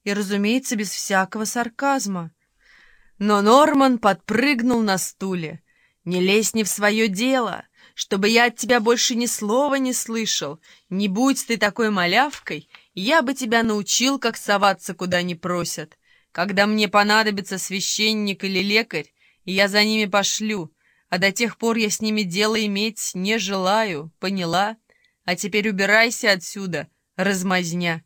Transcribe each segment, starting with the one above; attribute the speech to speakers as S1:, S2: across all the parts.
S1: и, разумеется, без всякого сарказма. Но Норман подпрыгнул на стуле. «Не лезь не в свое дело, чтобы я от тебя больше ни слова не слышал. Не будь ты такой малявкой, я бы тебя научил, как соваться, куда не просят. Когда мне понадобится священник или лекарь, я за ними пошлю, а до тех пор я с ними дело иметь не желаю, поняла? А теперь убирайся отсюда, размазня».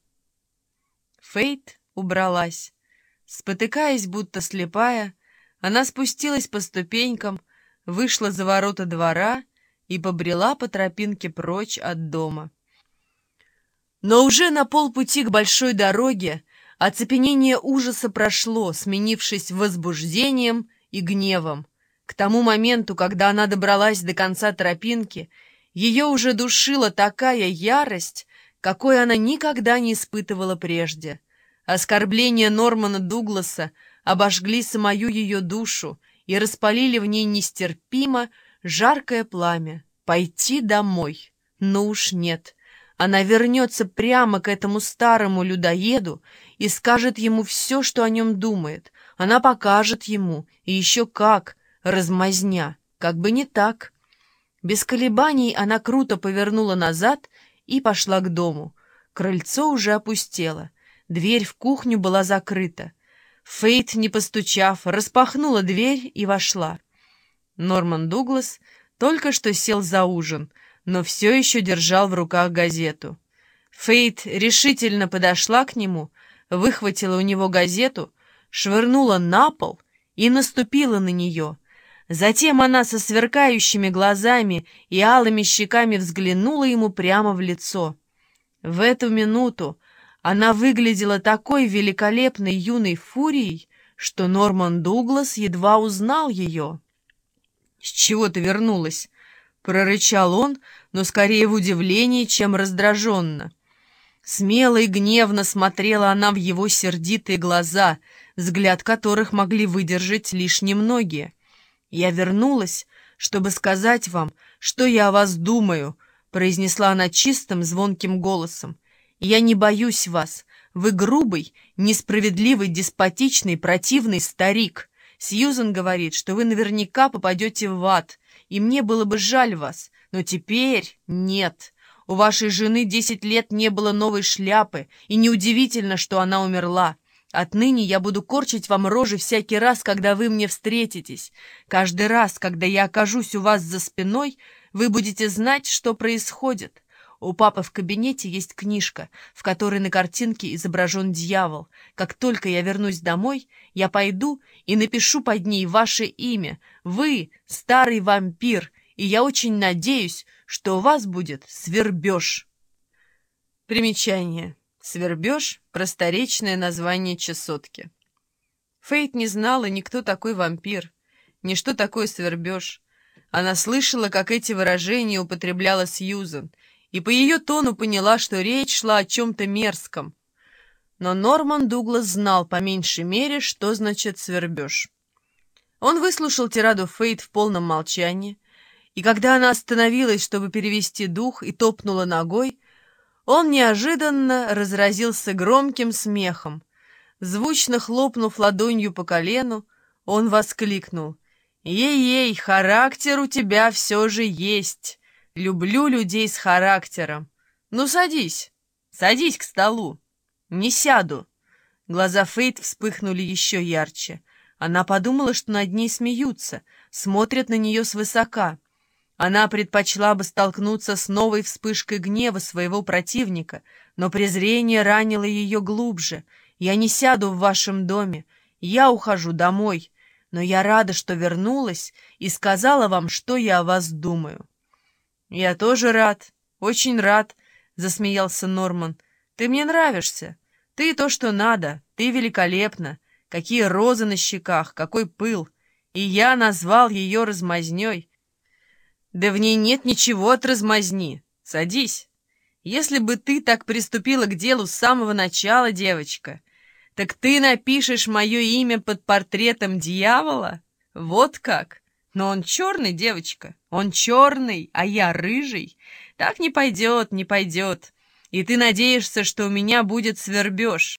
S1: Фейт убралась. Спотыкаясь, будто слепая, она спустилась по ступенькам, вышла за ворота двора и побрела по тропинке прочь от дома. Но уже на полпути к большой дороге оцепенение ужаса прошло, сменившись возбуждением и гневом. К тому моменту, когда она добралась до конца тропинки, ее уже душила такая ярость, какой она никогда не испытывала прежде. Оскорбления Нормана Дугласа обожгли самую ее душу и распалили в ней нестерпимо жаркое пламя. Пойти домой? Ну уж нет. Она вернется прямо к этому старому людоеду и скажет ему все, что о нем думает. Она покажет ему, и еще как, размазня, как бы не так. Без колебаний она круто повернула назад и пошла к дому. Крыльцо уже опустело. Дверь в кухню была закрыта. Фейт, не постучав, распахнула дверь и вошла. Норман Дуглас только что сел за ужин, но все еще держал в руках газету. Фейт решительно подошла к нему, выхватила у него газету, швырнула на пол и наступила на нее. Затем она со сверкающими глазами и алыми щеками взглянула ему прямо в лицо. В эту минуту она выглядела такой великолепной юной фурией, что Норман Дуглас едва узнал ее. «С чего ты вернулась?» — прорычал он, но скорее в удивлении, чем раздраженно. Смело и гневно смотрела она в его сердитые глаза, взгляд которых могли выдержать лишь немногие. «Я вернулась, чтобы сказать вам, что я о вас думаю», — произнесла она чистым, звонким голосом. «Я не боюсь вас. Вы грубый, несправедливый, деспотичный, противный старик. Сьюзен говорит, что вы наверняка попадете в ад, и мне было бы жаль вас, но теперь нет. У вашей жены 10 лет не было новой шляпы, и неудивительно, что она умерла. Отныне я буду корчить вам рожи всякий раз, когда вы мне встретитесь. Каждый раз, когда я окажусь у вас за спиной, вы будете знать, что происходит. У папы в кабинете есть книжка, в которой на картинке изображен дьявол. Как только я вернусь домой, я пойду и напишу под ней ваше имя. Вы — старый вампир, и я очень надеюсь, что у вас будет свербеж». Примечание. Свербеж — просторечное название чесотки. Фейт не знала ни кто такой вампир, ни что такое свербеж. Она слышала, как эти выражения употребляла Сьюзен, и по ее тону поняла, что речь шла о чем-то мерзком. Но Норман Дуглас знал по меньшей мере, что значит свербеж. Он выслушал тираду Фейт в полном молчании, и когда она остановилась, чтобы перевести дух, и топнула ногой, он неожиданно разразился громким смехом. Звучно хлопнув ладонью по колену, он воскликнул: «Ей-ей, характер у тебя все же есть! Люблю людей с характером. Ну, садись, садись к столу». «Не сяду». Глаза Фейт вспыхнули еще ярче. Она подумала, что над ней смеются, смотрят на нее свысока. Она предпочла бы столкнуться с новой вспышкой гнева своего противника, но презрение ранило ее глубже. «Я не сяду в вашем доме, я ухожу домой, но я рада, что вернулась и сказала вам, что я о вас думаю». «Я тоже рад, очень рад», — засмеялся Норман. «Ты мне нравишься. Ты то, что надо. Ты великолепна. Какие розы на щеках, какой пыл. И я назвал ее размазней. Да в ней нет ничего от размазни. Садись. Если бы ты так приступила к делу с самого начала, девочка, так ты напишешь мое имя под портретом дьявола? Вот как? Но он черный, девочка, он черный, а я рыжий. Так не пойдет, не пойдет. И ты надеешься, что у меня будет свербеж.